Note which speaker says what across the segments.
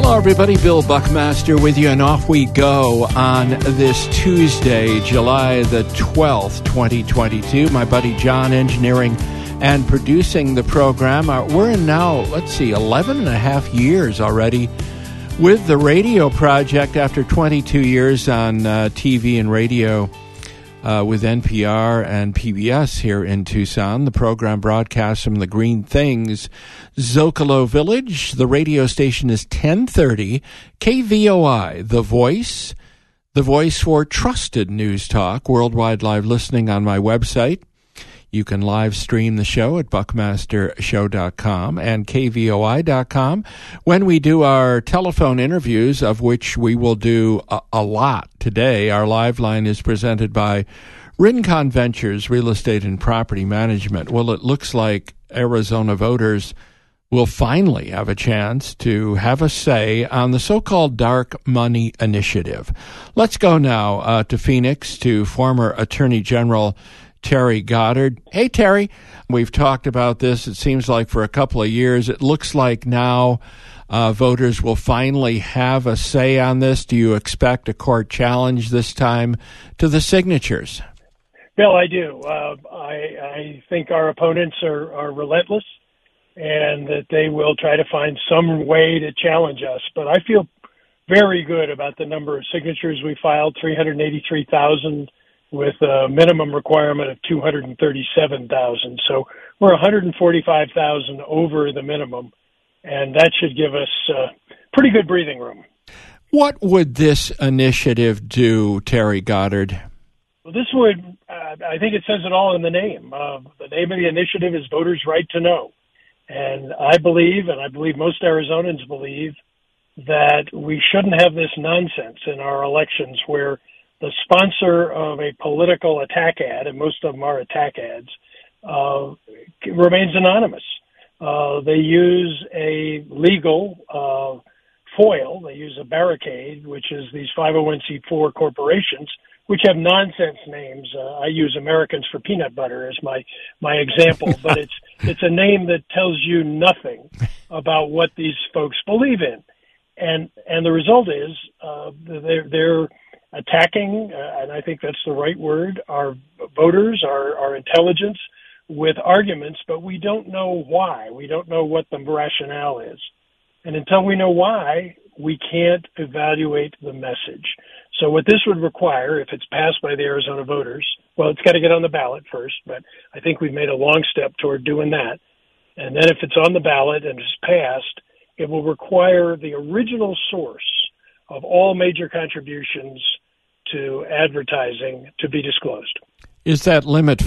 Speaker 1: Hello, everybody. Bill Buckmaster with you, and off we go on this Tuesday, July the 12th, 2022. My buddy John engineering and producing the program. We're in now, 11 and a half years already with the radio project after 22 years on TV and radio with NPR and PBS here in Tucson. The program broadcasts from the Green Things Zocalo Village. The radio station is 1030 KVOI, The Voice for trusted news talk, worldwide live listening on my website. You can live stream the show at buckmastershow.com and kvoi.com. When we do our telephone interviews, of which we will do a lot today, our live line is presented by Rincon Ventures Real Estate and Property Management. Well, it looks like Arizona voters will finally have a chance to have a say on the so-called dark money initiative. Let's go now to Phoenix, to former Attorney General Terry Goddard. Hey, Terry, we've talked about this, it seems like, for a couple of years. It looks like now voters will finally have a say on this. Do you expect a court challenge this time to the signatures?
Speaker 2: Bill, I do. I think our opponents are relentless and that they will try to find some way to challenge us. But I feel very good about the number of signatures we filed, 383,000, with a minimum requirement of 237,000. So we're 145,000 over the minimum, and that should give us pretty good breathing room.
Speaker 1: What would this initiative do, Terry Goddard?
Speaker 2: Well, this would, I think it says it all in the name. The name of the initiative is Voters' Right to Know. And I believe most Arizonans believe, that we shouldn't have this nonsense in our elections where the sponsor of a political attack ad, and most of them are attack ads, remains anonymous. They use a legal foil. They use a barricade, which is these 501c4 corporations, which have nonsense names. I use Americans for Peanut Butter as my example, but it's a name that tells you nothing about what these folks believe in. And the result is they're attacking, and I think that's the right word, our voters, our intelligence with arguments, but we don't know why. We don't know what the rationale is. And until we know why, we can't evaluate the message. So what this would require, if it's passed by the Arizona voters, well, it's got to get on the ballot first, but I think we've made a long step toward doing that. And then if it's on the ballot and it's passed, it will require the original source of all major contributions to advertising to be disclosed.
Speaker 1: Is that limit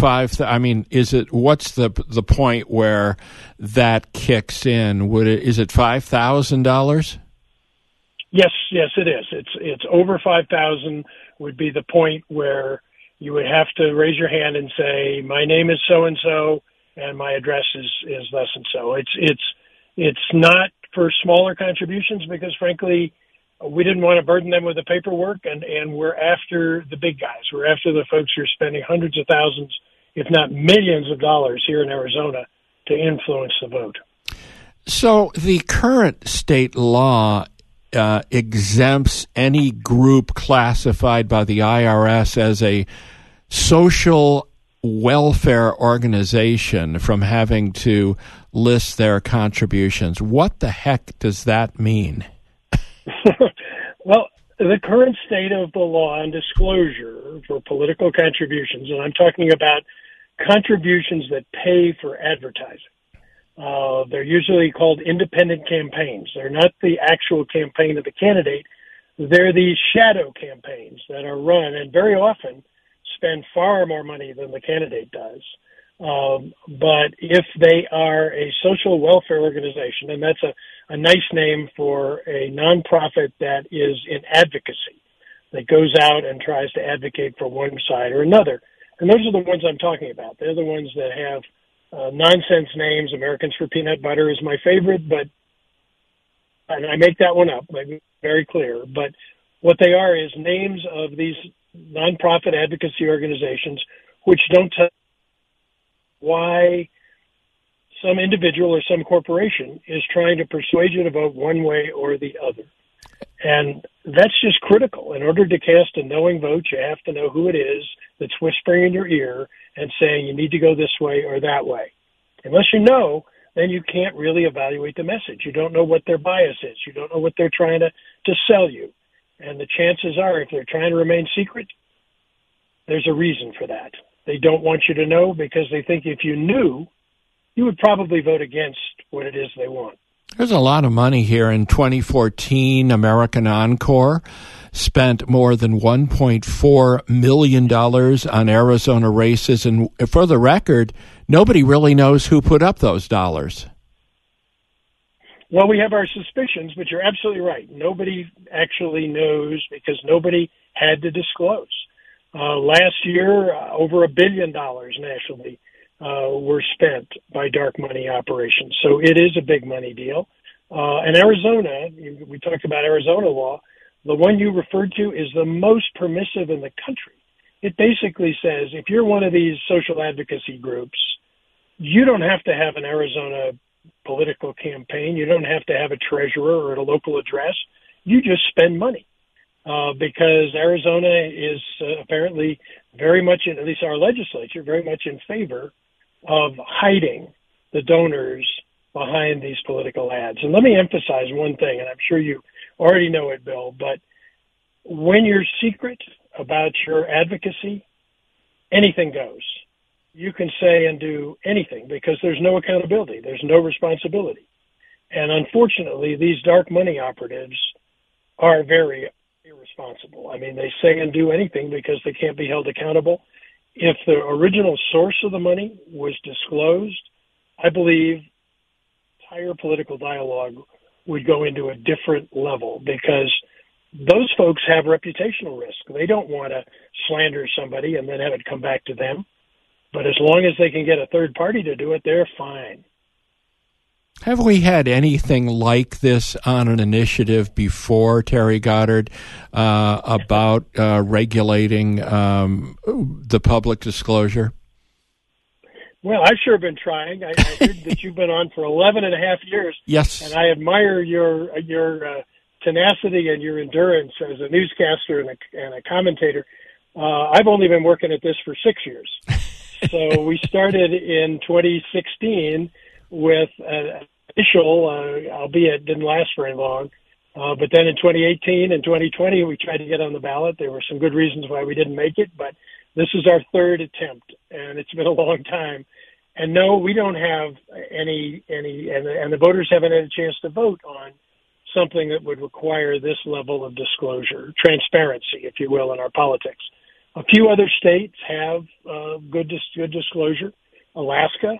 Speaker 1: what's the point where that kicks in? Is it $5,000?
Speaker 2: Yes, it is. It's over 5,000 would be the point where you would have to raise your hand and say, my name is so and so and my address is thus and so. It's not for smaller contributions because frankly we didn't want to burden them with the paperwork, and we're after the big guys. We're after the folks who are spending hundreds of thousands, if not millions of dollars here in Arizona to influence the vote. So
Speaker 1: the current state law exempts any group classified by the IRS as a social welfare organization from having to list their contributions. What the heck does that mean?
Speaker 2: Well, the current state of the law on disclosure for political contributions, and I'm talking about contributions that pay for advertising. They're usually called independent campaigns. They're not the actual campaign of the candidate. They're these shadow campaigns that are run and very often spend far more money than the candidate does. But if they are a social welfare organization, and that's a nice name for a nonprofit that is in advocacy, that goes out and tries to advocate for one side or another. And those are the ones I'm talking about. They're the ones that have nonsense names. Americans for Peanut Butter is my favorite, and I make that one up, very clear. But what they are is names of these nonprofit advocacy organizations which don't tell why some individual or some corporation is trying to persuade you to vote one way or the other. And that's just critical. In order to cast a knowing vote, you have to know who it is that's whispering in your ear and saying you need to go this way or that way. Unless you know, then you can't really evaluate the message. You don't know what their bias is. You don't know what they're trying to sell you. And the chances are, if they're trying to remain secret, there's a reason for that. They don't want you to know because they think if you knew, you would probably vote against what it is they want.
Speaker 1: There's a lot of money here. In 2014, American Encore spent more than $1.4 million on Arizona races. And for the record, nobody really knows who put up those dollars.
Speaker 2: Well, we have our suspicions, but you're absolutely right. Nobody actually knows because nobody had to disclose. Last year, over $1 billion nationally were spent by dark money operations. So it is a big money deal. And Arizona, we talked about Arizona law, the one you referred to is the most permissive in the country. It basically says if you're one of these social advocacy groups, you don't have to have an Arizona political campaign. You don't have to have a treasurer or a local address. You just spend money. Because Arizona is apparently very much, at least our legislature, very much in favor of hiding the donors behind these political ads. And let me emphasize one thing, and I'm sure you already know it, Bill, but when you're secret about your advocacy, anything goes. You can say and do anything because there's no accountability. There's no responsibility. And unfortunately, these dark money operatives are very irresponsible. I mean, they say and do anything because they can't be held accountable. If the original source of the money was disclosed, I believe entire political dialogue would go into a different level because those folks have reputational risk. They don't want to slander somebody and then have it come back to them. But as long as they can get a third party to do it, they're fine.
Speaker 1: Have we had anything like this on an initiative before, Terry Goddard, about regulating the public disclosure?
Speaker 2: Well, I've sure been trying. I heard that you've been on for 11 and a half years.
Speaker 1: Yes.
Speaker 2: And I admire your tenacity and your endurance as a newscaster and a commentator. I've only been working at this for 6 years. So we started in 2016 with an initial, albeit didn't last very long. But then in 2018 and 2020, we tried to get on the ballot. There were some good reasons why we didn't make it, but this is our third attempt, and it's been a long time. And no, we don't have any, and the voters haven't had a chance to vote on something that would require this level of disclosure, transparency, if you will, in our politics. A few other states have good disclosure. Alaska,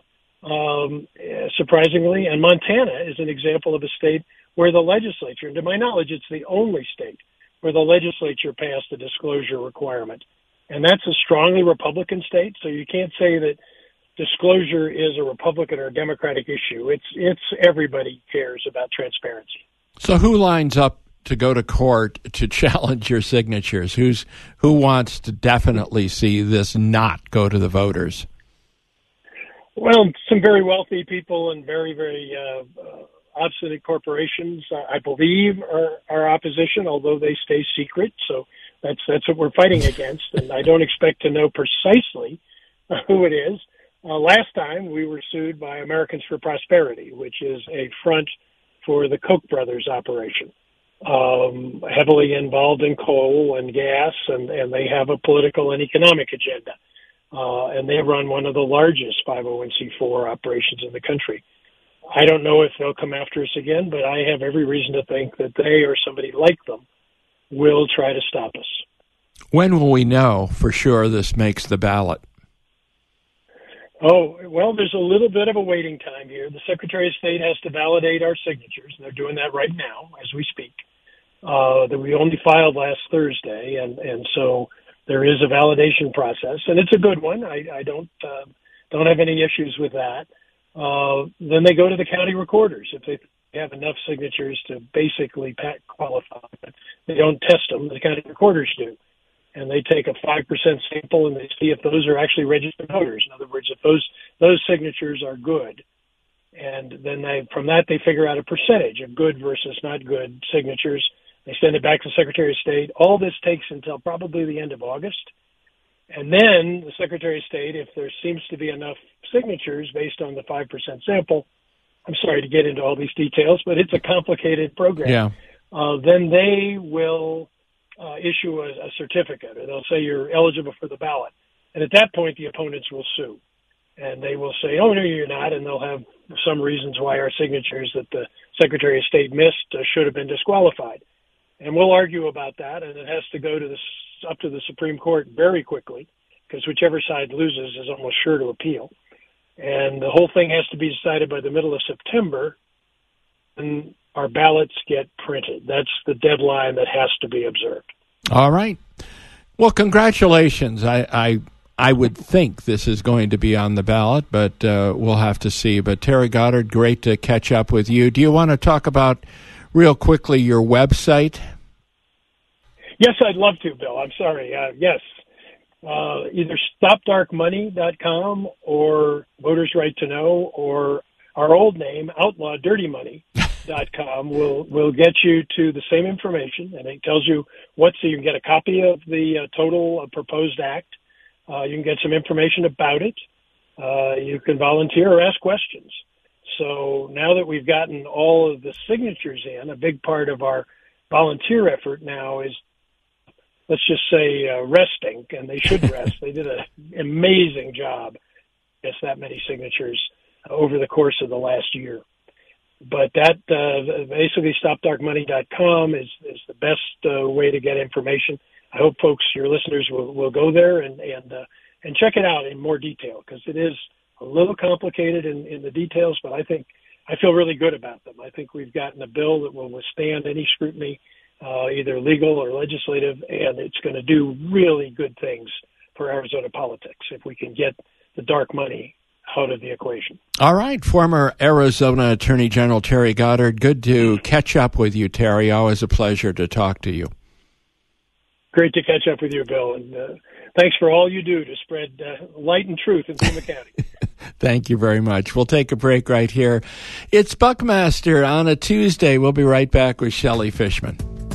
Speaker 2: surprisingly, and Montana is an example of a state where the legislature, and to my knowledge, it's the only state where the legislature passed a disclosure requirement. And that's a strongly Republican state, so you can't say that disclosure is a Republican or a Democratic issue. It's everybody cares about transparency.
Speaker 1: So who lines up to go to court to challenge your signatures? Who wants to definitely see this not go to the voters?
Speaker 2: Well, some very wealthy people and very, very obstinate corporations, I believe, are opposition, although they stay secret. So that's what we're fighting against, and I don't expect to know precisely who it is. Last time we were sued by Americans for Prosperity, which is a front for the Koch brothers operation, heavily involved in coal and gas, and they have a political and economic agenda. And they run one of the largest 501c4 operations in the country. I don't know if they'll come after us again, but I have every reason to think that they or somebody like them will try to stop us.
Speaker 1: When will we know for sure this makes the ballot?
Speaker 2: Oh, well, there's a little bit of a waiting time here. The Secretary of State has to validate our signatures, and they're doing that right now as we speak. That we only filed last Thursday, and so there is a validation process, and it's a good one. I don't have any issues with that. Then they go to the county recorders if they have enough signatures to basically qualify. But they don't test them; the county recorders do, and they take a 5% sample and they see if those are actually registered voters. In other words, if those signatures are good, And then from that, they figure out a percentage of good versus not good signatures. They send it back to the Secretary of State. All this takes until probably the end of August. And then the Secretary of State, if there seems to be enough signatures based on the 5% sample, I'm sorry to get into all these details, but it's a complicated program.
Speaker 1: Yeah.
Speaker 2: Then they will issue a certificate, or they'll say you're eligible for the ballot. And at that point, the opponents will sue. And they will say, oh, no, you're not, and they'll have some reasons why our signatures that the Secretary of State missed should have been disqualified. And we'll argue about that, and it has to go up to the Supreme Court very quickly, because whichever side loses is almost sure to appeal. And the whole thing has to be decided by the middle of September, and our ballots get printed. That's the deadline that has to be observed.
Speaker 1: All right. Well, congratulations. I would think this is going to be on the ballot, but we'll have to see. But Terry Goddard, great to catch up with you. Do you want to talk about, real quickly, your website?
Speaker 2: Yes, I'd love to, Bill. I'm sorry. Yes. Either StopDarkMoney.com or Voters Right to Know, or our old name, OutlawDirtyMoney.com, will get you to the same information, and it tells you so you can get a copy of the total proposed act. You can get some information about it. You can volunteer or ask questions. So now that we've gotten all of the signatures in, a big part of our volunteer effort now is, let's just say, resting, and they should rest. They did an amazing job, that many signatures over the course of the last year. But that basically StopDarkMoney.com is the best way to get information. I hope folks, your listeners, will go there and check it out in more detail, because it is a little complicated in the details, but I feel really good about them. I think we've gotten a bill that will withstand any scrutiny, either legal or legislative, and it's going to do really good things for Arizona politics if we can get the dark money out of the equation.
Speaker 1: All right. Former Arizona Attorney General Terry Goddard, good to catch up with you, Terry. Always a pleasure to talk to you.
Speaker 2: Great to catch up with you, Bill, and thanks for all you do to spread light and truth in Pima County.
Speaker 1: Thank you very much. We'll take a break right here. It's Buckmaster on a Tuesday. We'll be right back with Shelley Fishman.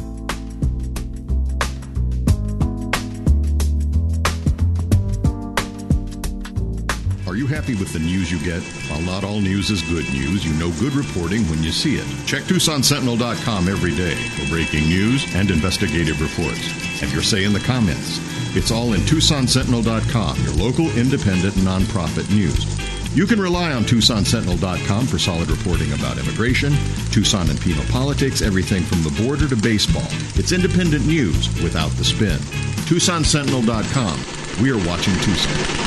Speaker 3: Are you happy with the news you get? While not all news is good news, you know good reporting when you see it. Check TucsonSentinel.com every day for breaking news and investigative reports. Have your say in the comments. It's all in TucsonSentinel.com, your local independent nonprofit news. You can rely on TucsonSentinel.com for solid reporting about immigration, Tucson and Pima politics, everything from the border to baseball. It's independent news without the spin. TucsonSentinel.com. We are watching Tucson.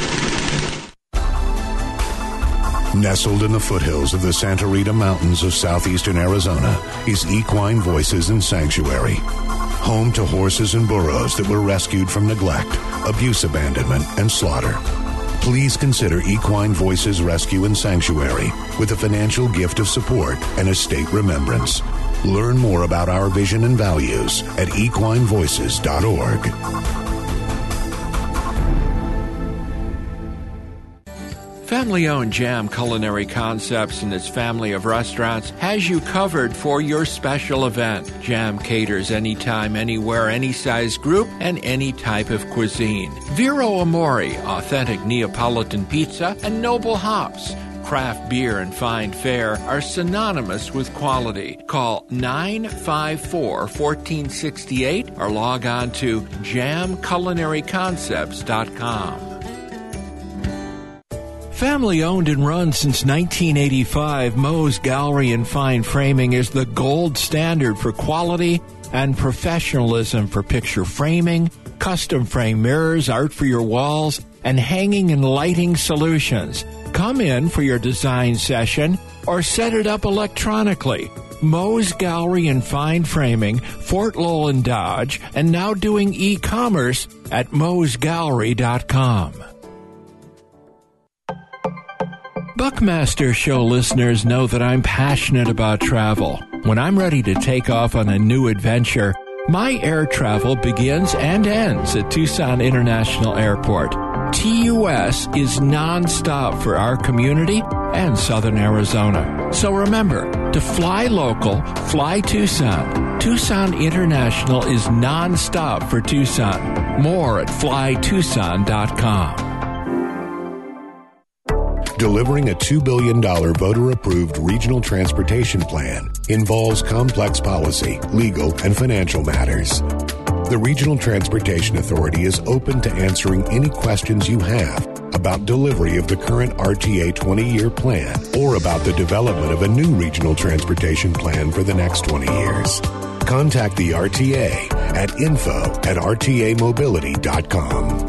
Speaker 4: Nestled in the foothills of the Santa Rita Mountains of southeastern Arizona is Equine Voices and Sanctuary, home to horses and burros that were rescued from neglect, abuse, abandonment, and slaughter. Please consider Equine Voices Rescue and Sanctuary with a financial gift of support and a state remembrance. Learn more about our vision and values at equinevoices.org.
Speaker 1: Family-owned Jam Culinary Concepts and its family of restaurants has you covered for your special event. Jam caters anytime, anywhere, any size group, and any type of cuisine. Vero Amore, authentic Neapolitan pizza, and Noble Hops. Craft beer and fine fare are synonymous with quality. Call 954-1468 or log on to jamculinaryconcepts.com. Family owned and run since 1985, Moe's Gallery and Fine Framing is the gold standard for quality and professionalism for picture framing, custom frame mirrors, art for your walls, and hanging and lighting solutions. Come in for your design session or set it up electronically. Moe's Gallery and Fine Framing, Fort Lowell and Dodge, and now doing e-commerce at moesgallery.com. Buckmaster Show listeners know that I'm passionate about travel. When I'm ready to take off on a new adventure, my air travel begins and ends at Tucson International Airport. TUS is nonstop for our community and southern Arizona. So remember, to fly local, fly Tucson. Tucson International is nonstop for Tucson. More at flytucson.com.
Speaker 4: Delivering a $2 billion voter-approved regional transportation plan involves complex policy, legal, and financial matters. The Regional Transportation Authority is open to answering any questions you have about delivery of the current RTA 20-year plan or about the development of a new regional transportation plan for the next 20 years. Contact the RTA at info@rtamobility.com.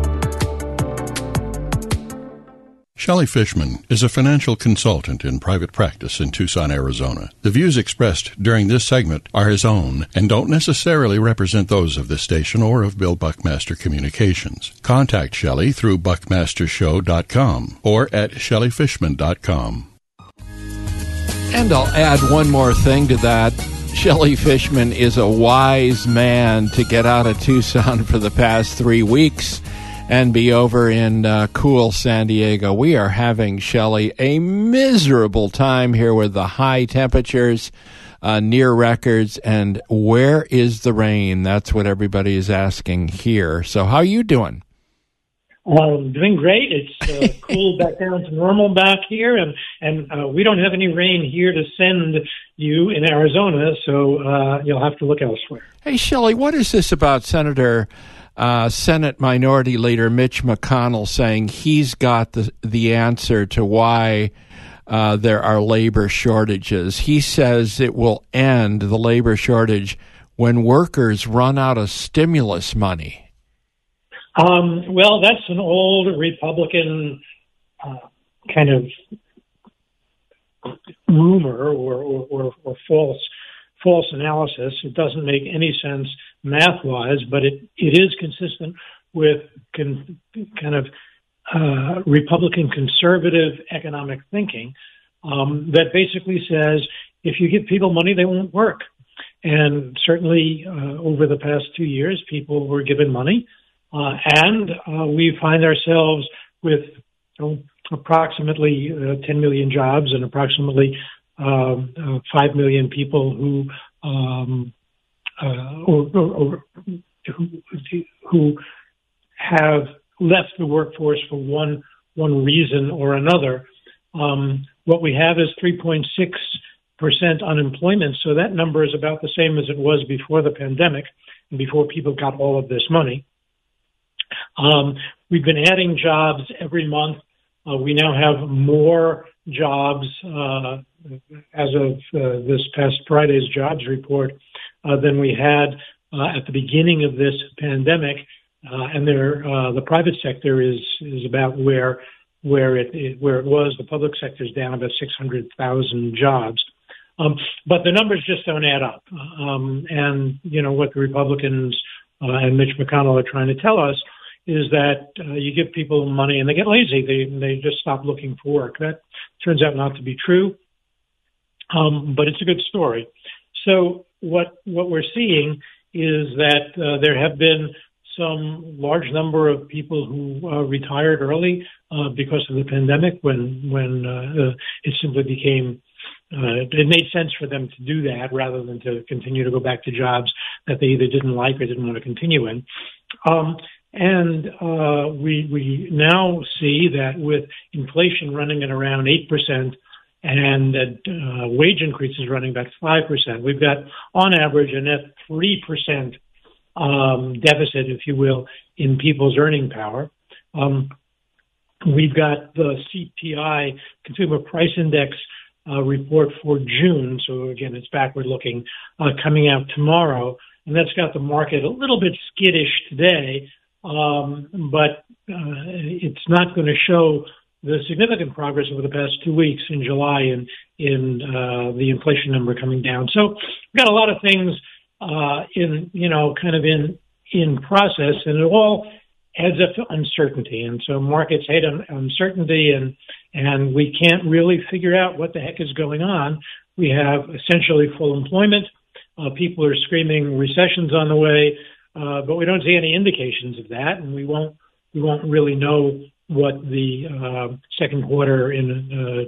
Speaker 3: Shelley Fishman is a financial consultant in private practice in Tucson, Arizona. The views expressed during this segment are his own and don't necessarily represent those of this station or of Bill Buckmaster Communications. Contact Shelley through buckmastershow.com or at shelleyfishman.com.
Speaker 1: And I'll add one more thing to that. Shelley Fishman is a wise man to get out of Tucson for the past 3 weeks and be over in cool San Diego. We are having, Shelley, a miserable time here with the high temperatures, near records, and where is the rain? That's what everybody is asking here. So how are you doing?
Speaker 2: Doing great. It's cool back down to normal back here, and we don't have any rain here to send you in Arizona, so you'll have to look elsewhere.
Speaker 1: Hey, Shelley, what is this about Senate Minority Leader Mitch McConnell saying he's got the answer to why there are labor shortages? He says it will end the labor shortage when workers run out of stimulus money.
Speaker 2: Well, that's an old Republican kind of rumor or false analysis. It doesn't make any sense math-wise, but it is consistent with kind of Republican conservative economic thinking that basically says if you give people money, they won't work. And certainly over the past 2 years, people were given money. And we find ourselves with approximately 10 million jobs and approximately 5 million people who have left the workforce for one reason or another. What we have is 3.6% unemployment, so that number is about the same as it was before the pandemic and before people got all of this money. We've been adding jobs every month. We now have more jobs as of this past Friday's jobs report than we had at the beginning of this pandemic. And the private sector is about where it was. The public sector is down about 600,000 jobs. But the numbers just don't add up. And, you know, what the Republicans and Mitch McConnell are trying to tell us is that you give people money and they get lazy. They just stop looking for work. That turns out not to be true, but it's a good story. So what we're seeing is that there have been some large number of people who retired early because of the pandemic when it simply became it made sense for them to do that rather than to continue to go back to jobs that they either didn't like or didn't want to continue in. And we now see that with inflation running at around 8% and wage increases running about 5%, we've got on average a net 3% deficit, if you will, in people's earning power. We've got the CPI, Consumer Price Index, report for June. So again, it's backward looking, coming out tomorrow. And that's got the market a little bit skittish today. But it's not going to show the significant progress over the past 2 weeks in July in the inflation number coming down. So we've got a lot of things in process, and it all adds up to uncertainty. And so markets hate uncertainty, and we can't really figure out what the heck is going on. We have essentially full employment. People are screaming recession's on the way. But we don't see any indications of that, and we won't really know
Speaker 5: what the second quarter in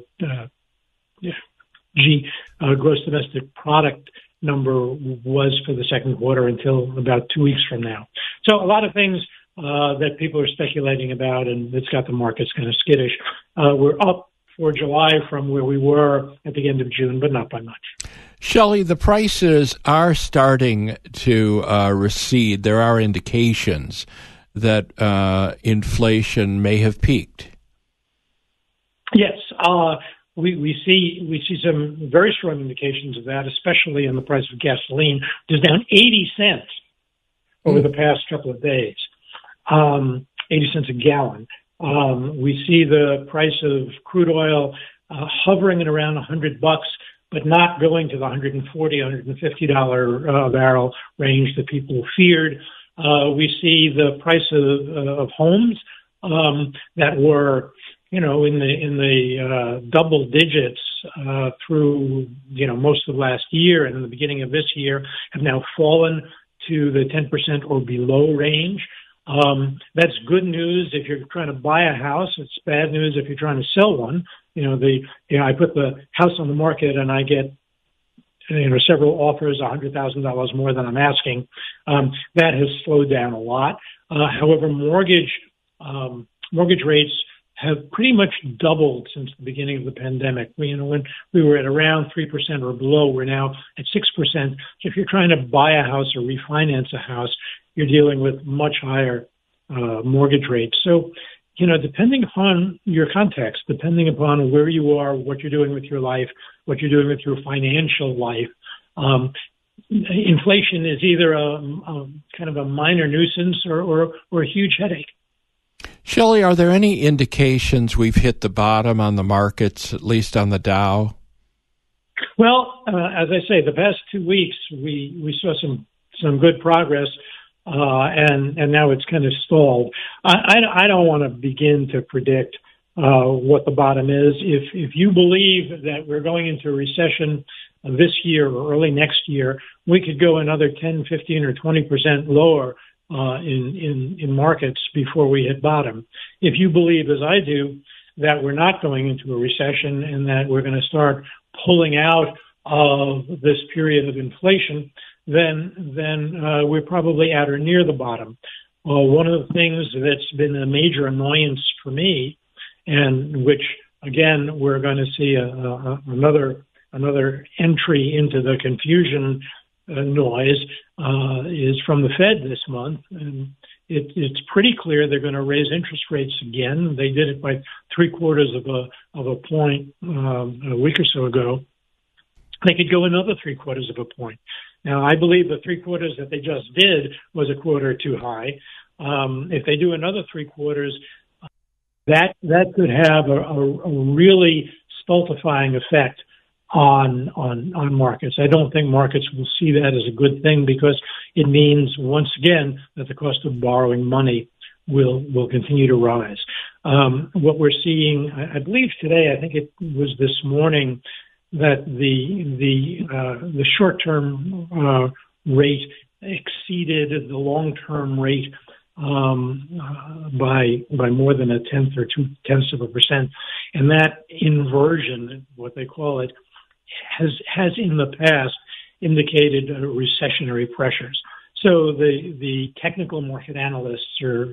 Speaker 5: gross domestic product number was for the second quarter until about 2 weeks from now. So a lot of things that people are speculating about, and it's got the markets kind of skittish. We're up for July from where we were at the end of June, but not by much.
Speaker 1: Shelley, the prices are starting to recede. There are indications that inflation may have peaked.
Speaker 5: Yes, we see some very strong indications of that, especially in the price of gasoline, which is down 80 cents over the past couple of days, 80 cents a gallon. We see the price of crude oil hovering at around $100, but not going to the $140, $150 barrel range that people feared. We see the price of homes that were, in the double digits through, most of last year and in the beginning of this year, have now fallen to the 10% or below range. That's good news if you're trying to buy a house. It's bad news if you're trying to sell one. I put the house on the market and I get, several offers, $100,000 more than I'm asking. That has slowed down a lot. However, mortgage rates have pretty much doubled since the beginning of the pandemic. When we were at around 3% or below, we're now at 6%. So if you're trying to buy a house or refinance a house, you're dealing with much higher mortgage rates. So, depending upon your context, depending upon where you are, what you're doing with your life, what you're doing with your financial life, inflation is either a kind of a minor nuisance or a huge headache.
Speaker 1: Shelley, are there any indications we've hit the bottom on the markets, at least on the Dow?
Speaker 5: Well, as I say, the past 2 weeks we saw some good progress, and now it's kind of stalled. I don't want to begin to predict what the bottom is. If you believe that we're going into a recession this year or early next year, we could go another 10, 15, or 20% lower in markets before we hit bottom. If you believe, as I do, that we're not going into a recession and that we're going to start pulling out of this period of inflation, then we're probably at or near the bottom. One of the things that's been a major annoyance for me, and which again we're going to see another entry into the confusion noise, is from the Fed this month, and it's pretty clear they're going to raise interest rates again. They did it by 0.75 of a point a week or so ago. They could go another 0.75 of a point. Now, I believe the 0.75 that they just did was a quarter too high. If they do another 0.75, that could have a really stultifying effect on markets. I don't think markets will see that as a good thing, because it means, once again, that the cost of borrowing money will continue to rise. What we're seeing, I believe today, I think it was this morning, that the short-term rate exceeded the long-term rate by more than 1/10 or 0.2%, and that inversion, what they call it, has in the past indicated recessionary pressures. So the technical market analysts are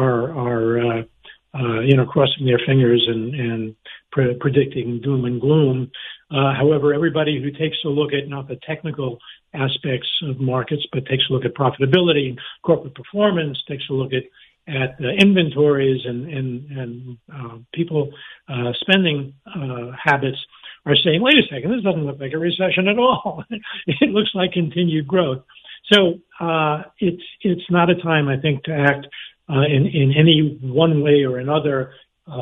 Speaker 5: crossing their fingers and predicting doom and gloom. However, everybody who takes a look at not the technical aspects of markets, but takes a look at profitability and corporate performance, takes a look at inventories and people spending habits, are saying, wait a second, this doesn't look like a recession at all. It looks like continued growth. So it's not a time, I think, to act in any one way or another,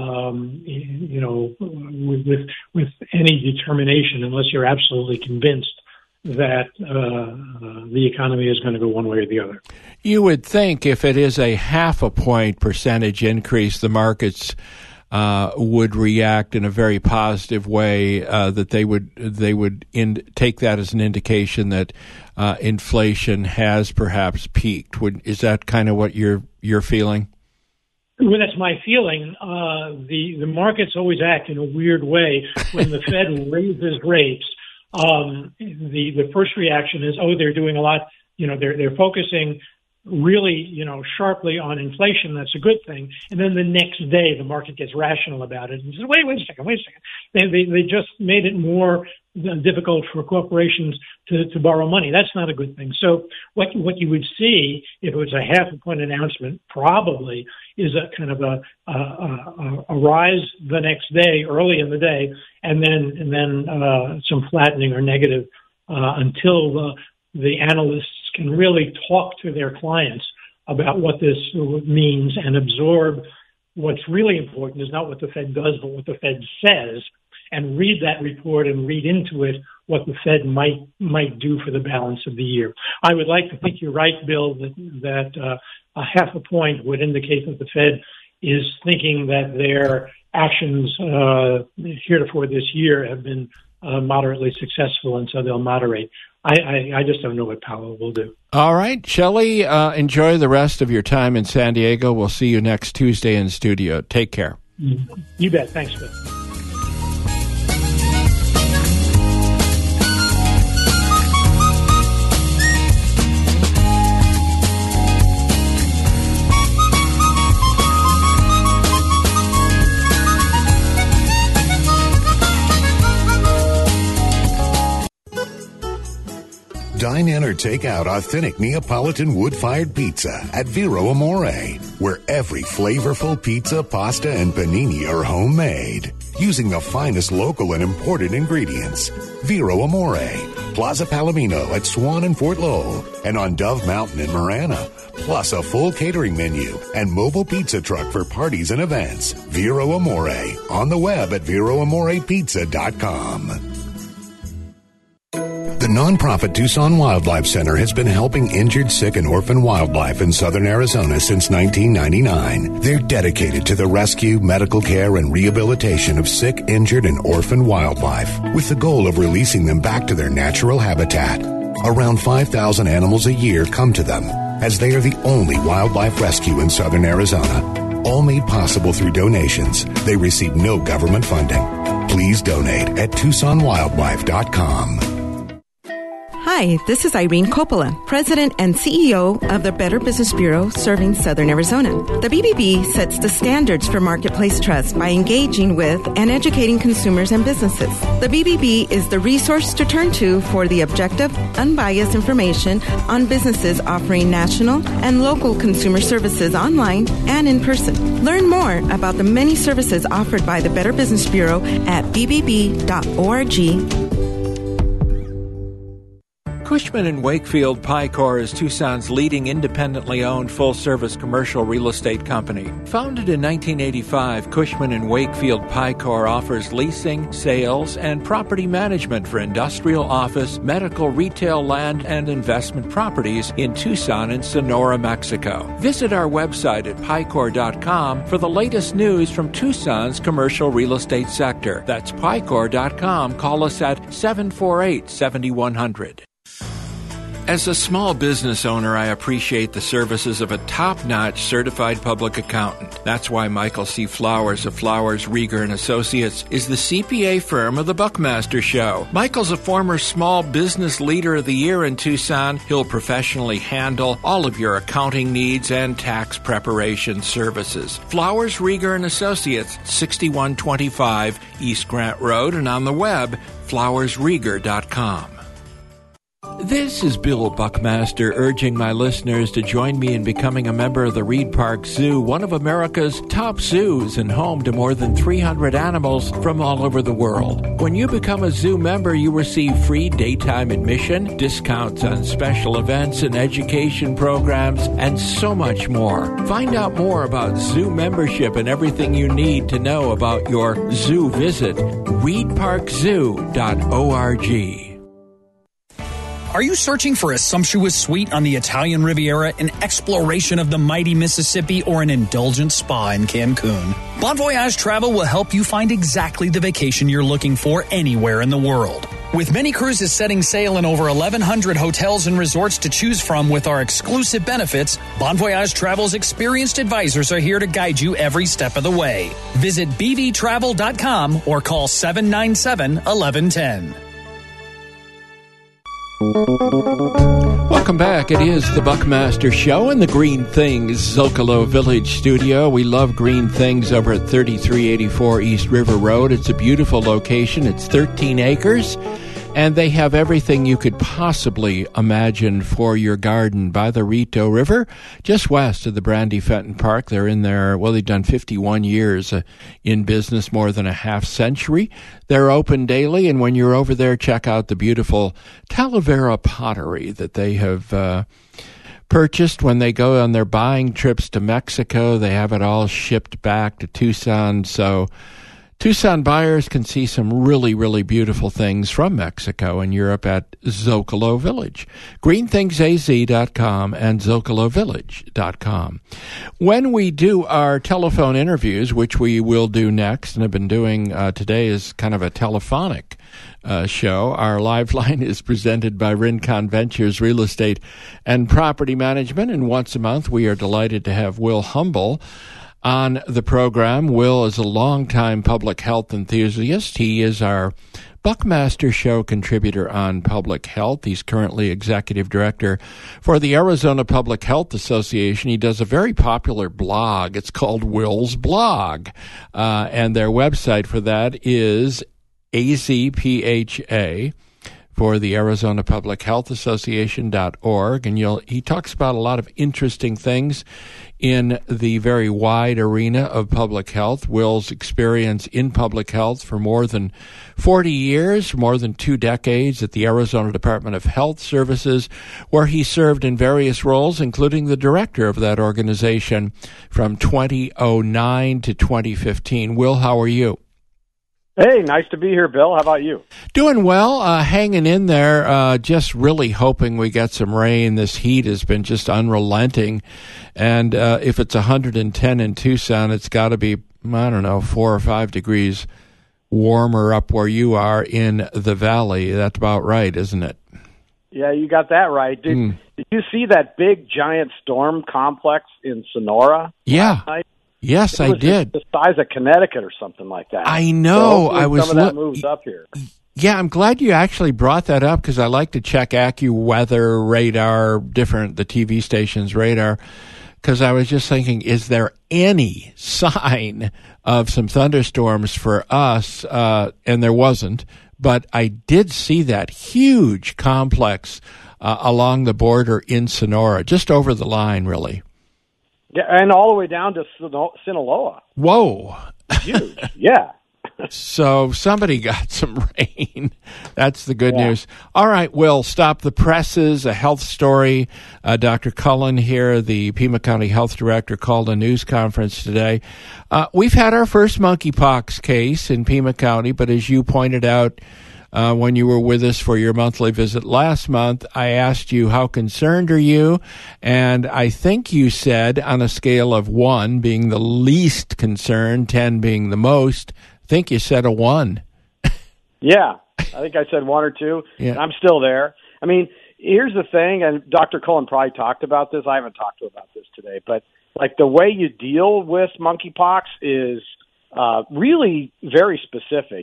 Speaker 5: with any determination, unless you're absolutely convinced that the economy is going to go one way or the other.
Speaker 1: You would think if it is a 0.5 point percentage increase, the markets would react in a very positive way, that they would take that as an indication that inflation has perhaps peaked. Is that kind of what you're feeling?
Speaker 5: Well, that's my feeling. The markets always act in a weird way when the Fed raises rates. The first reaction is, oh, they're doing a lot. They're focusing really, sharply on inflation. That's a good thing. And then the next day, the market gets rational about it and says, wait a second. They just made it more difficult for corporations to borrow money. That's not a good thing. So what you would see if it was a half a point announcement probably is a kind of a rise the next day, early in the day, and then some flattening or negative until the analysts can really talk to their clients about what this means and absorb what's really important is not what the Fed does, but what the Fed says, and read that report and read into it what the Fed might do for the balance of the year. I would like to think you're right, Bill, that a half a point would indicate that the Fed is thinking that their actions heretofore this year have been moderately successful, and so they'll moderate. I just don't know what Powell will do.
Speaker 1: All right, Shelley, enjoy the rest of your time in San Diego. We'll see you next Tuesday in studio. Take care.
Speaker 5: You bet. Thanks, Bill.
Speaker 4: Dine in or take out authentic Neapolitan wood-fired pizza at Vero Amore, where every flavorful pizza, pasta, and panini are homemade, using the finest local and imported ingredients. Vero Amore, Plaza Palomino at Swan and Fort Lowell, and on Dove Mountain in Marana, plus a full catering menu and mobile pizza truck for parties and events. Vero Amore, on the web at VeroAmorePizza.com. The nonprofit Tucson Wildlife Center has been helping injured, sick, and orphan wildlife in southern Arizona since 1999. They're dedicated to the rescue, medical care, and rehabilitation of sick, injured, and orphan wildlife, with the goal of releasing them back to their natural habitat. Around 5,000 animals a year come to them, as they are the only wildlife rescue in southern Arizona. All made possible through donations. They receive no government funding. Please donate at TucsonWildlife.com.
Speaker 6: Hi, this is Irene Coppola, President and CEO of the Better Business Bureau serving Southern Arizona. The BBB sets the standards for marketplace trust by engaging with and educating consumers and businesses. The BBB is the resource to turn to for the objective, unbiased information on businesses offering national and local consumer services online and in person. Learn more about the many services offered by the Better Business Bureau at bbb.org.
Speaker 1: Cushman & Wakefield Picor is Tucson's leading independently owned full-service commercial real estate company. Founded in 1985, Cushman & Wakefield Picor offers leasing, sales, and property management for industrial, office, medical, retail, land, and investment properties in Tucson and Sonora, Mexico. Visit our website at Picor.com for the latest news from Tucson's commercial real estate sector. That's Picor.com. Call us at 748-7100. As a small business owner, I appreciate the services of a top-notch certified public accountant. That's why Michael C. Flowers of Flowers, Rieger & Associates is the CPA firm of the Buckmaster Show. Michael's a former Small Business Leader of the Year in Tucson. He'll professionally handle all of your accounting needs and tax preparation services. Flowers, Rieger & Associates, 6125 East Grant Road, and on the web, flowersrieger.com. This is Bill Buckmaster urging my listeners to join me in becoming a member of the Reed Park Zoo, one of America's top zoos and home to more than 300 animals from all over the world. When you become a zoo member, you receive free daytime admission, discounts on special events and education programs, and so much more. Find out more about zoo membership and everything you need to know about your zoo visit. ReedParkZoo.org.
Speaker 7: Are you searching for a sumptuous suite on the Italian Riviera, an exploration of the mighty Mississippi, or an indulgent spa in Cancun? Bon Voyage Travel will help you find exactly the vacation you're looking for anywhere in the world. With many cruises setting sail in over 1,100 hotels and resorts to choose from with our exclusive benefits, Bon Voyage Travel's experienced advisors are here to guide you every step of the way. Visit bvtravel.com or call 797-1110.
Speaker 1: Welcome back. It is the Buckmaster Show in the Green Things Zocalo Village studio. We love Green Things over at 3384 East River Road. It's a beautiful location. It's 13 acres, and they have everything you could possibly imagine for your garden by the Rito River, just west of the Brandy Fenton Park. They're in there, well, they've done 51 years in business, more than a half century. They're open daily, and when you're over there, check out the beautiful Talavera pottery that they have purchased when they go on their buying trips to Mexico. They have it all shipped back to Tucson, so Tucson buyers can see some really, really beautiful things from Mexico and Europe at Zocalo Village. GreenThingsAZ.com and ZocaloVillage.com. When we do our telephone interviews, which we will do next, and have been doing today is kind of a telephonic show. Our live line is presented by Rincon Ventures Real Estate and Property Management, and once a month we are delighted to have Will Humble on the program. Will is a longtime public health enthusiast. He is our Buckmaster Show contributor on public health. He's currently executive director for the Arizona Public Health Association. He does a very popular blog. It's called Will's Blog, and their website for that is AZPHA for the Arizona Public Health Association.org, and he talks about a lot of interesting things in the very wide arena of public health. Will's experience in public health for more than 40 years, more than 2 decades at the Arizona Department of Health Services, where he served in various roles, including the director of that organization from 2009 to 2015. Will, how are you?
Speaker 8: Hey, nice to be here, Bill. How about you?
Speaker 1: Doing well, hanging in there, just really hoping we get some rain. This heat has been just unrelenting, and if it's 110 in Tucson, it's got to be, 4 or 5 degrees warmer up where you are in the valley. That's about right, isn't it?
Speaker 8: Yeah, you got that right. Did you see that big, giant storm complex in Sonora last night?
Speaker 1: Yes, I did.
Speaker 8: The size of Connecticut or something like that.
Speaker 1: I know.
Speaker 8: So some of that moves up here.
Speaker 1: Yeah, I'm glad you actually brought that up because I like to check AccuWeather, radar, the TV station's radar, because I was just thinking, is there any sign of some thunderstorms for us? And there wasn't, but I did see that huge complex along the border in Sonora, just over the line, really.
Speaker 8: Yeah, and all the way down to Sinaloa.
Speaker 1: Whoa.
Speaker 8: Huge, yeah.
Speaker 1: So somebody got some rain. That's the good news. All right, Will, stop the presses, a health story. Dr. Cullen here, the Pima County Health Director, called a news conference today. We've had our first monkeypox case in Pima County, but as you pointed out, when you were with us for your monthly visit last month, I asked you, how concerned are you? And I think you said, on a scale of 1 being the least concerned, 10 being the most, I think you said a 1.
Speaker 8: Yeah, I think I said 1 or 2.
Speaker 1: Yeah.
Speaker 8: I'm still there. I mean, here's the thing, and Dr. Cullen probably talked about this. I haven't talked to him about this today, but like the way you deal with monkeypox is really very specific.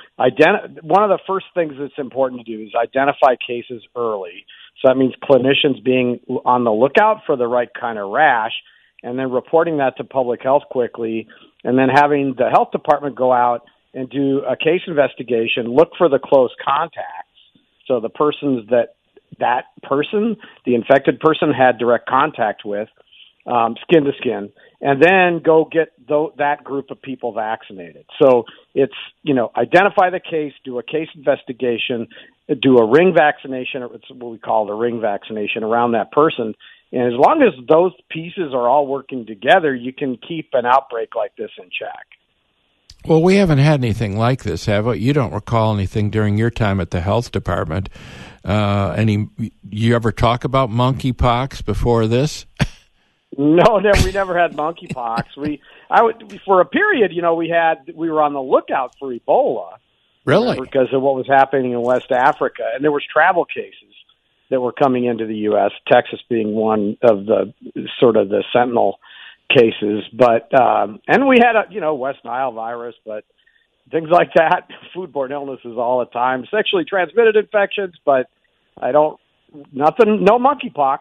Speaker 8: One of the first things that's important to do is identify cases early. So that means clinicians being on the lookout for the right kind of rash, and then reporting that to public health quickly, and then having the health department go out and do a case investigation, look for the close contacts. So the persons that person, the infected person, had direct contact with, skin to skin, and then go get that group of people vaccinated. So it's, identify the case, do a case investigation, do a ring vaccination, or it's what we call the ring vaccination around that person. And as long as those pieces are all working together, you can keep an outbreak like this in check.
Speaker 1: Well, we haven't had anything like this, have we? You don't recall anything during your time at the health department. You ever talk about monkeypox before this?
Speaker 8: No, we never had monkeypox. For a period, we were on the lookout for Ebola,
Speaker 1: Really?
Speaker 8: Because of what was happening in West Africa. And there was travel cases that were coming into the U.S., Texas being one of the sort of the sentinel cases. But and we had West Nile virus, but things like that, foodborne illnesses all the time, sexually transmitted infections, but no monkeypox.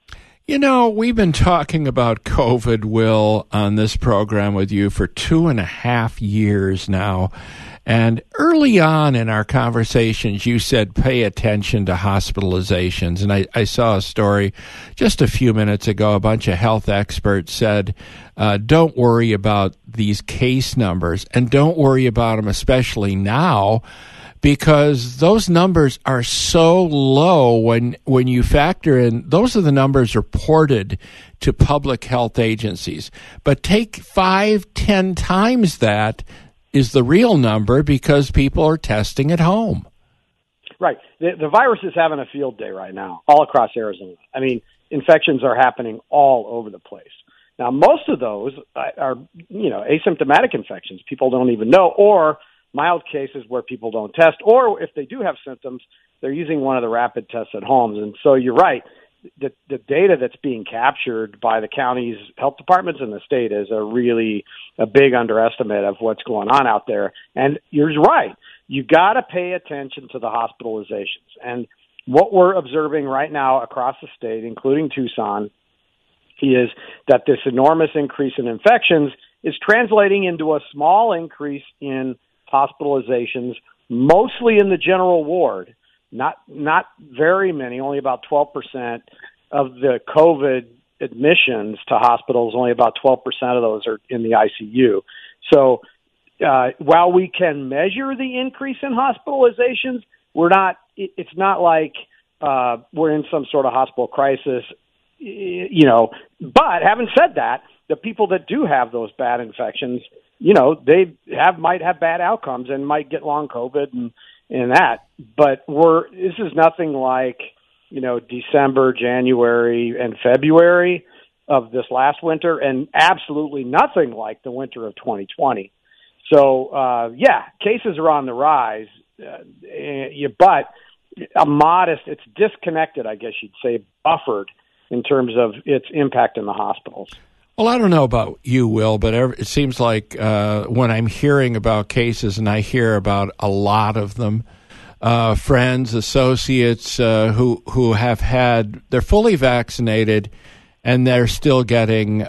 Speaker 1: We've been talking about COVID, Will, on this program with you for 2.5 years now. And early on in our conversations, you said pay attention to hospitalizations. And I saw a story just a few minutes ago. A bunch of health experts said, don't worry about these case numbers, and don't worry about them, especially now, because those numbers are so low when you factor in, those are the numbers reported to public health agencies. But take 5-10 times that is the real number because people are testing at home.
Speaker 8: Right. The virus is having a field day right now all across Arizona. I mean, infections are happening all over the place. Now, most of those are, asymptomatic infections. People don't even know, or mild cases where people don't test, or if they do have symptoms, they're using one of the rapid tests at home. And so you're right. The data that's being captured by the county's health departments in the state is a big underestimate of what's going on out there. And you're right. You got to pay attention to the hospitalizations. And what we're observing right now across the state, including Tucson, is that this enormous increase in infections is translating into a small increase in hospitalizations, mostly in the general ward. Not very many, only about 12% of the COVID admissions to hospitals, only about 12% of those are in the ICU. So while we can measure the increase in hospitalizations, it's not like we're in some sort of hospital crisis, But having said that, the people that do have those bad infections, they might have bad outcomes and might get long COVID and that. But this is nothing like, December, January, and February of this last winter, and absolutely nothing like the winter of 2020. So, cases are on the rise, but it's disconnected, I guess you'd say, buffered in terms of its impact in the hospitals.
Speaker 1: Well, I don't know about you, Will, but it seems like when I'm hearing about cases, and I hear about a lot of them, friends, associates who have they're fully vaccinated, and they're still getting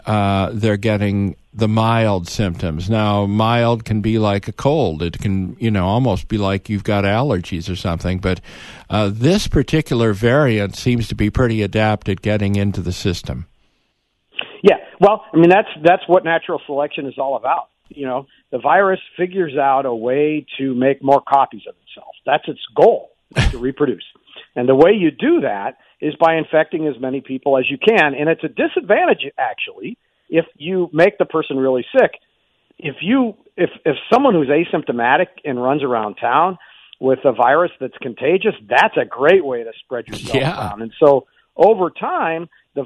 Speaker 1: the mild symptoms. Now, mild can be like a cold. It can, almost be like you've got allergies or something. But this particular variant seems to be pretty adept at getting into the system.
Speaker 8: Yeah, well, I mean, that's what natural selection is all about. The virus figures out a way to make more copies of itself. That's its goal, to reproduce. And the way you do that is by infecting as many people as you can. And it's a disadvantage, actually, if you make the person really sick. If someone who's asymptomatic and runs around town with a virus that's contagious, that's a great way to spread yourself around. And so over time, the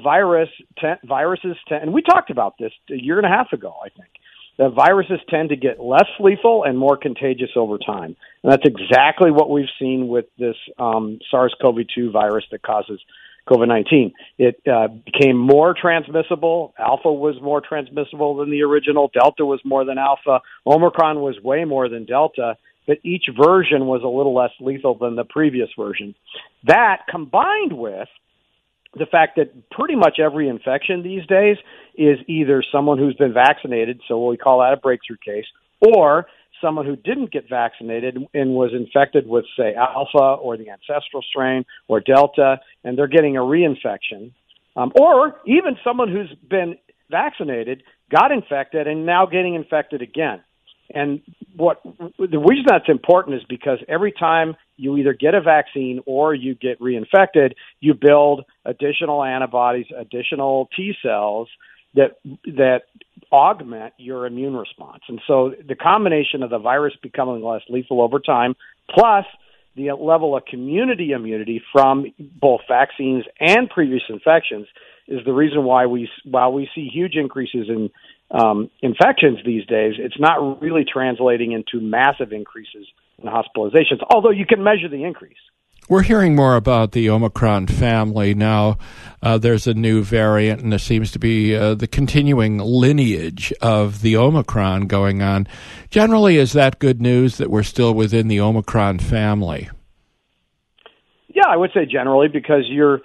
Speaker 8: viruses tend, and we talked about this a year and a half ago, I think. The viruses tend to get less lethal and more contagious over time. And that's exactly what we've seen with this SARS-CoV-2 virus that causes COVID-19. It became more transmissible. Alpha was more transmissible than the original. Delta was more than Alpha. Omicron was way more than Delta. But each version was a little less lethal than the previous version. That, combined with the fact that pretty much every infection these days is either someone who's been vaccinated, so we call that a breakthrough case, or someone who didn't get vaccinated and was infected with, say, Alpha or the ancestral strain or Delta, and they're getting a reinfection. Or even someone who's been vaccinated, got infected, and now getting infected again. And the reason that's important is because every time you either get a vaccine or you get reinfected, you build additional antibodies, additional T cells that augment your immune response. And so the combination of the virus becoming less lethal over time, plus the level of community immunity from both vaccines and previous infections, is the reason why while we see huge increases in infections these days, it's not really translating into massive increases and hospitalizations, although you can measure the increase.
Speaker 1: We're hearing more about the Omicron family now. There's a new variant, and there seems to be the continuing lineage of the Omicron going on. Generally, is that good news that we're still within the Omicron family?
Speaker 8: Yeah, I would say generally, because you're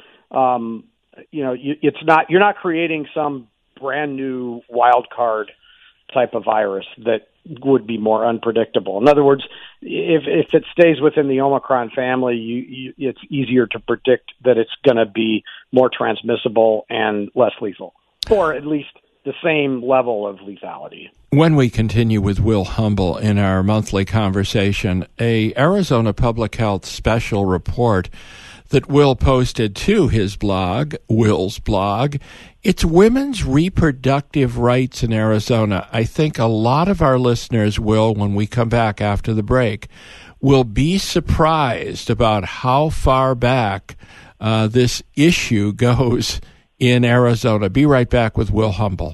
Speaker 8: not creating some brand new wild card type of virus that would be more unpredictable. In other words, if it stays within the Omicron family, it's easier to predict that it's going to be more transmissible and less lethal, or at least the same level of lethality.
Speaker 1: When we continue with Will Humble in our monthly conversation, a Arizona Public Health special report that Will posted to his blog, Will's blog. It's women's reproductive rights in Arizona. I think a lot of our listeners will, when we come back after the break, will be surprised about how far back this issue goes in Arizona. Be right back with Will Humble.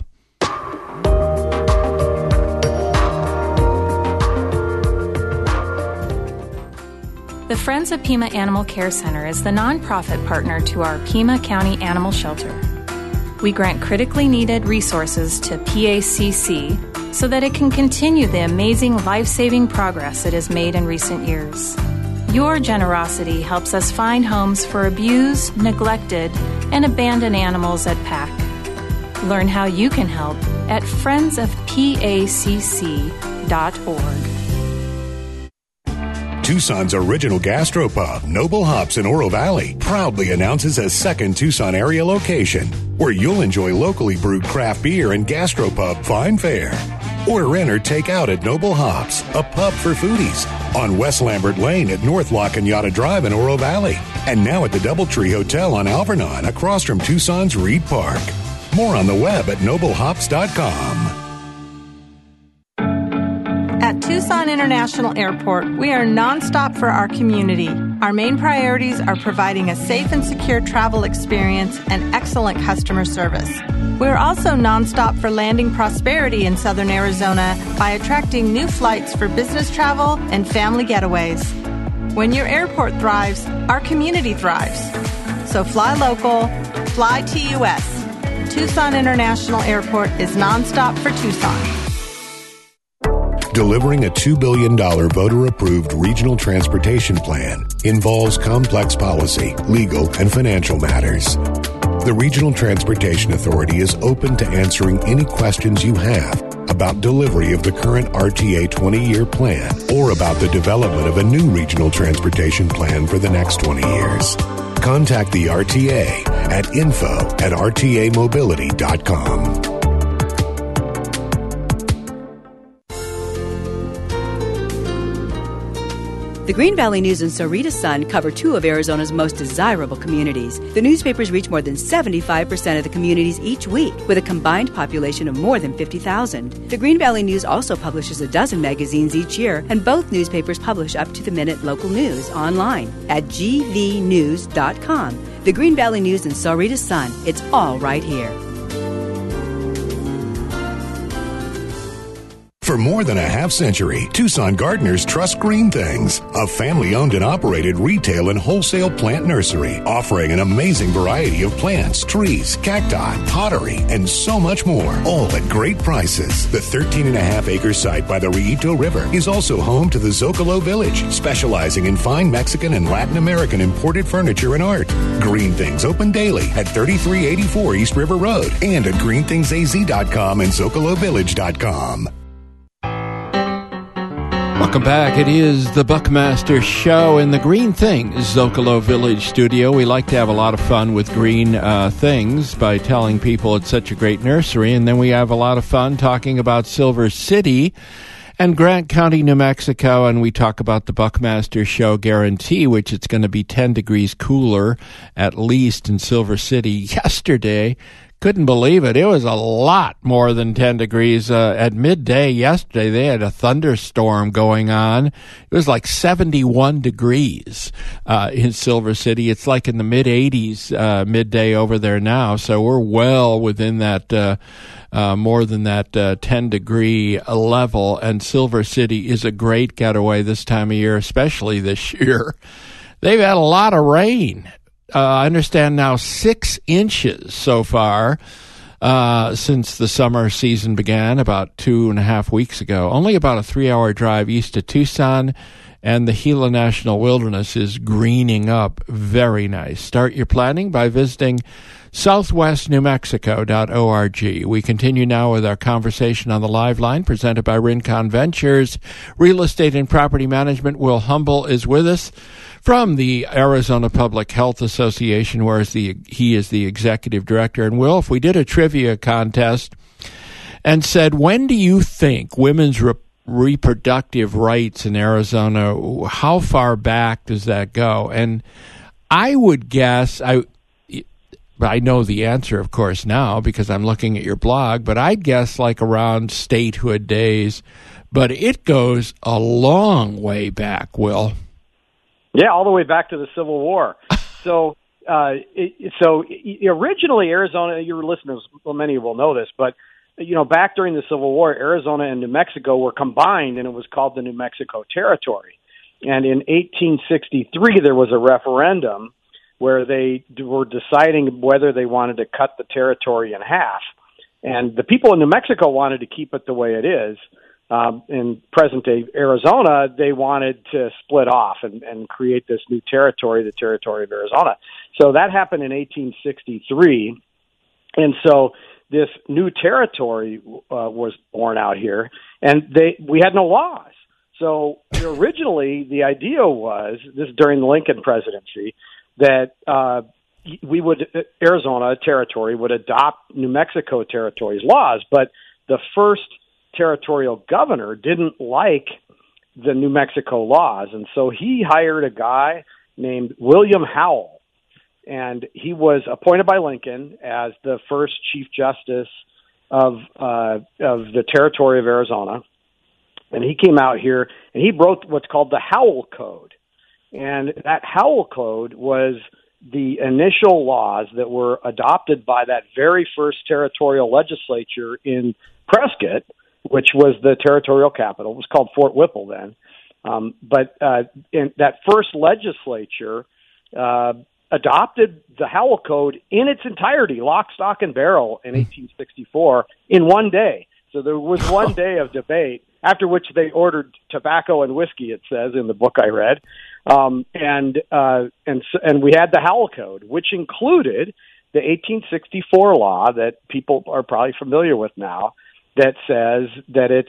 Speaker 9: The Friends of Pima Animal Care Center is the nonprofit partner to our Pima County Animal Shelter. We grant critically needed resources to PACC so that it can continue the amazing life-saving progress it has made in recent years. Your generosity helps us find homes for abused, neglected, and abandoned animals at PAC. Learn how you can help at friendsofpacc.org.
Speaker 4: Tucson's original gastropub, Noble Hops in Oro Valley, proudly announces a second Tucson area location where you'll enjoy locally brewed craft beer and gastropub fine fare. Order in or take out at Noble Hops, a pub for foodies, on West Lambert Lane at North La Cañada Drive in Oro Valley, and now at the Doubletree Hotel on Alvernon across from Tucson's Reed Park. More on the web at noblehops.com.
Speaker 10: At Tucson International Airport, we are nonstop for our community. Our main priorities are providing a safe and secure travel experience and excellent customer service. We're also nonstop for landing prosperity in Southern Arizona by attracting new flights for business travel and family getaways. When your airport thrives, our community thrives. So fly local, fly TUS. Tucson International Airport is nonstop for Tucson.
Speaker 4: Delivering a $2 billion voter-approved regional transportation plan involves complex policy, legal, and financial matters. The Regional Transportation Authority is open to answering any questions you have about delivery of the current RTA 20-year plan or about the development of a new regional transportation plan for the next 20 years. Contact the RTA at info@rtamobility.com.
Speaker 11: The Green Valley News and Sahuarita Sun cover two of Arizona's most desirable communities. The newspapers reach more than 75% of the communities each week, with a combined population of more than 50,000. The Green Valley News also publishes a dozen magazines each year, and both newspapers publish up-to-the-minute local news online at gvnews.com. The Green Valley News and Sahuarita Sun. It's all right here.
Speaker 4: For more than a half century, Tucson gardeners trust Green Things, a family-owned and operated retail and wholesale plant nursery offering an amazing variety of plants, trees, cacti, pottery, and so much more, all at great prices. The 13.5-acre site by the Rillito River is also home to the Zocalo Village, specializing in fine Mexican and Latin American imported furniture and art. Green Things open daily at 3384 East River Road and at greenthingszz.com and zocalovillage.com.
Speaker 1: Welcome back. It is the Buckmaster Show in the Green Things Zocalo Village studio. We like to have a lot of fun with green things by telling people it's such a great nursery, and then we have a lot of fun talking about Silver City and Grant County, New Mexico, and we talk about the Buckmaster Show guarantee, which it's going to be 10 degrees cooler at least in Silver City. Yesterday, Couldn't believe it. It was a lot more than 10 degrees. At midday yesterday, they had a thunderstorm going on. It was like 71 degrees in Silver City. It's like in the mid-80s midday over there now, so we're well within that more than that 10-degree level, and Silver City is a great getaway this time of year, especially this year. They've had a lot of rain. I understand now 6 inches so far since the summer season began about 2.5 weeks ago. Only about a 3-hour drive east of Tucson, and the Gila National Wilderness is greening up very nice. Start your planning by visiting southwestnewmexico.org. We continue now with our conversation on the live line presented by Rincon Ventures. Real estate and property management. Will Humble is with us from the Arizona Public Health Association, where he is the executive director. And Will, if we did a trivia contest and said, when do you think women's reproductive rights in Arizona, how far back does that go? And I would guess, I know the answer, of course, now because I'm looking at your blog, but I'd guess like around statehood days. But it goes a long way back, Will.
Speaker 8: Yeah, all the way back to the Civil War. So originally Arizona, your listeners, well, many will know this, but back during the Civil War, Arizona and New Mexico were combined, and it was called the New Mexico Territory. And in 1863, there was a referendum where they were deciding whether they wanted to cut the territory in half. And the people in New Mexico wanted to keep it the way it is. In present-day Arizona, they wanted to split off and create this new territory, the Territory of Arizona. So that happened in 1863. And so this new territory was born out here, and we had no laws. So originally, the idea was, this is during the Lincoln presidency, that Arizona territory would adopt New Mexico territory's laws, but the first territorial governor didn't like the New Mexico laws, and so he hired a guy named William Howell, and he was appointed by Lincoln as the first Chief Justice of the Territory of Arizona. And he came out here and he wrote what's called the Howell Code. And that Howell Code was the initial laws that were adopted by that very first territorial legislature in Prescott, which was the territorial capital. It was called Fort Whipple then. But in that first legislature adopted the Howell Code in its entirety, lock, stock, and barrel, in 1864 in one day. So there was one day of debate, after which they ordered tobacco and whiskey, it says in the book I read. And we had the Howell Code, which included the 1864 law that people are probably familiar with now, that says that it's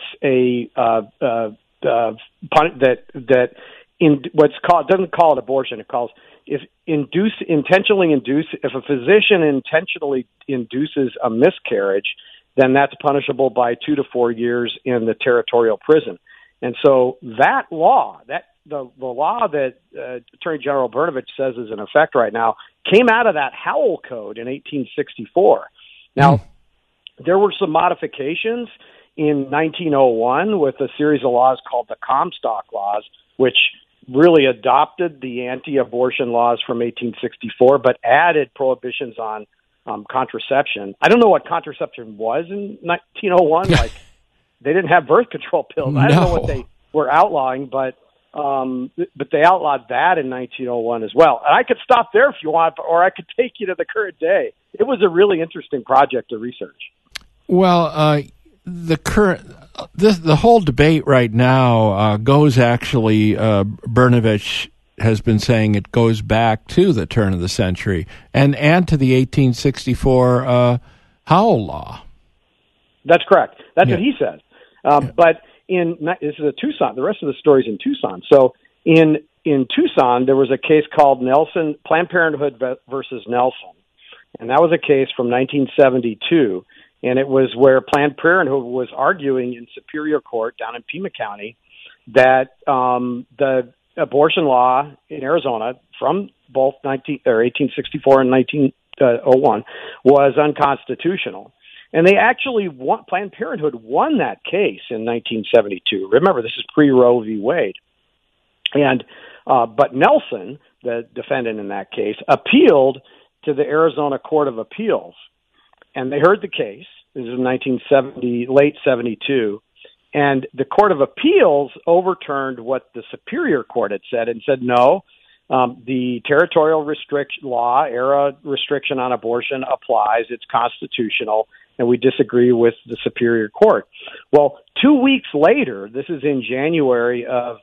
Speaker 8: what's called, doesn't call it abortion, it calls if a physician intentionally induces a miscarriage, then that's punishable by 2 to 4 years in the territorial prison. And so that law, the law that Attorney General Brnovich says is in effect right now, came out of that Howell Code in 1864. Now, there were some modifications in 1901 with a series of laws called the Comstock laws, which really adopted the anti-abortion laws from 1864, but added prohibitions on contraception. I don't know what contraception was in 1901. Like, they didn't have birth control pills. No. I don't know what they were outlawing, but they outlawed that in 1901 as well. And I could stop there if you want, or I could take you to the current day. It was a really interesting project to research.
Speaker 1: Well, the whole debate right now goes actually, Brnovich has been saying it goes back to the turn of the century and to the 1864 Howell law.
Speaker 8: That's correct. That's what he says. But this is a Tucson. The rest of the story's in Tucson. So in Tucson, there was a case called Planned Parenthood versus Nelson, and that was a case from 1972. And it was where Planned Parenthood was arguing in Superior Court down in Pima County that the abortion law in Arizona from both 1864 and was unconstitutional. And they actually Planned Parenthood won that case in 1972. Remember, this is pre-Roe v. Wade. And but Nelson, the defendant in that case, appealed to the Arizona Court of Appeals. And they heard the case. This is in late 72. And the Court of Appeals overturned what the Superior Court had said and said, no, the territorial era restriction on abortion applies. It's constitutional, and we disagree with the Superior Court. Well, 2 weeks later, this is in January of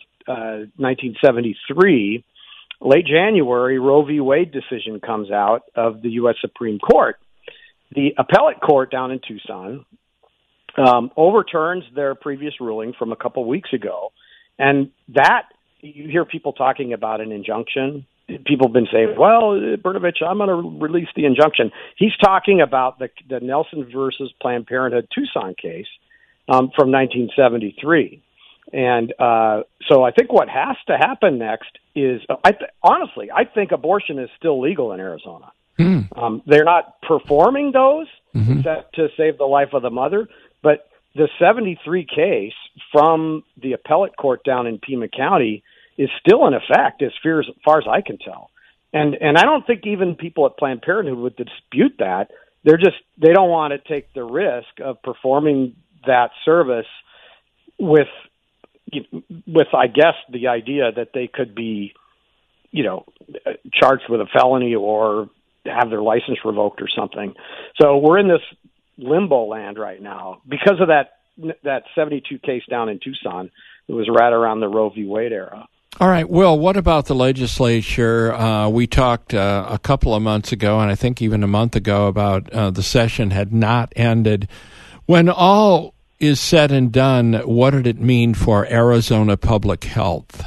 Speaker 8: 1973, late January, Roe v. Wade decision comes out of the U.S. Supreme Court. The appellate court down in Tucson overturns their previous ruling from a couple weeks ago. And that, you hear people talking about an injunction. People have been saying, well, Brnovich, I'm going to release the injunction. He's talking about the Nelson versus Planned Parenthood Tucson case from 1973. And so I think what has to happen next is, honestly, I think abortion is still legal in Arizona. They're not performing those except to save the life of the mother, but the 73 case from the appellate court down in Pima County is still in effect as far as I can tell. And I don't think even people at Planned Parenthood would dispute that. They don't want to take the risk of performing that service with I guess the idea that they could be, charged with a felony or have their license revoked or something. So we're in this limbo land right now because of that 72 case down in Tucson. It was right around the Roe v. Wade era.
Speaker 1: All right. Will, what about the legislature? We talked a couple of months ago, and I think even a month ago, about the session had not ended. When all is said and done, what did it mean for Arizona public health?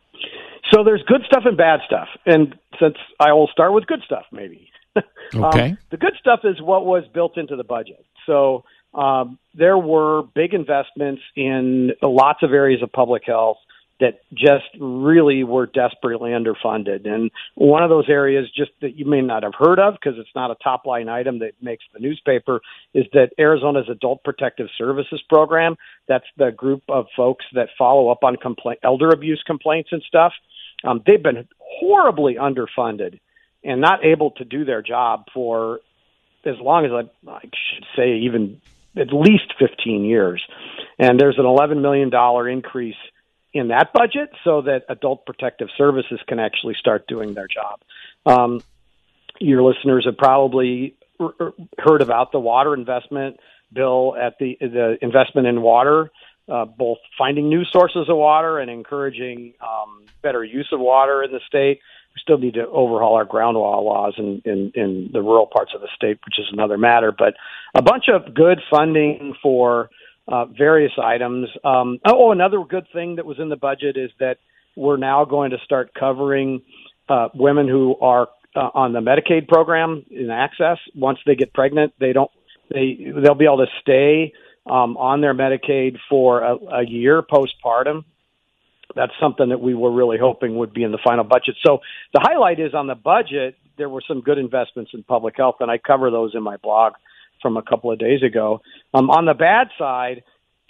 Speaker 8: So there's good stuff and bad stuff. And since I will start with good stuff, maybe.
Speaker 1: Okay.
Speaker 8: The good stuff is what was built into the budget. So there were big investments in lots of areas of public health that just really were desperately underfunded. And one of those areas, just that you may not have heard of because it's not a top-line item that makes the newspaper, is that Arizona's Adult Protective Services Program, that's the group of folks that follow up on elder abuse complaints and stuff. They've been horribly underfunded and not able to do their job for as long as I should say even at least 15 years. And there's an $11 million increase in that budget so that Adult Protective Services can actually start doing their job. Your listeners have probably heard about the water investment bill at the investment in water, both finding new sources of water and encouraging better use of water in the state. We still need to overhaul our groundwater laws in the rural parts of the state, which is another matter. But a bunch of good funding for various items. Another good thing that was in the budget is that we're now going to start covering women who are on the Medicaid program in access. Once they get pregnant, they'll be able to stay on their Medicaid for a year postpartum. That's something that we were really hoping would be in the final budget. So the highlight is on the budget, there were some good investments in public health, and I cover those in my blog from a couple of days ago. On the bad side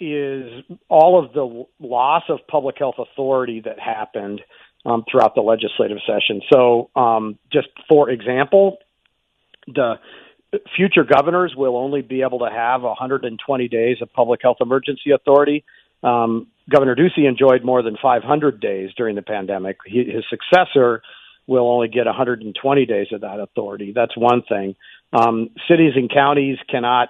Speaker 8: is all of the loss of public health authority that happened throughout the legislative session. So just for example, the future governors will only be able to have 120 days of public health emergency authority. Governor Ducey enjoyed more than 500 days during the pandemic. His successor will only get 120 days of that authority. That's one thing. Cities and counties cannot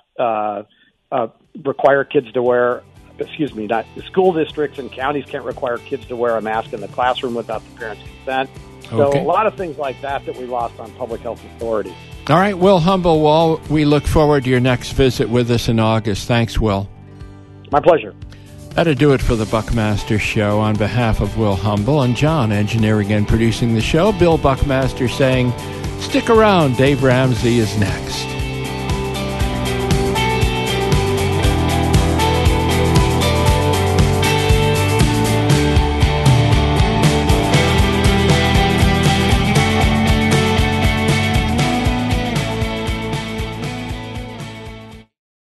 Speaker 8: require kids to wear, school districts and counties can't require kids to wear a mask in the classroom without the parents' consent. So a lot of things like that we lost on public health authority.
Speaker 1: All right, Will Humble, well, we look forward to your next visit with us in August. Thanks, Will.
Speaker 8: My pleasure.
Speaker 1: That'll do it for the Buckmaster Show. On behalf of Will Humble and John engineering and producing the show, Bill Buckmaster saying, stick around, Dave Ramsey is next.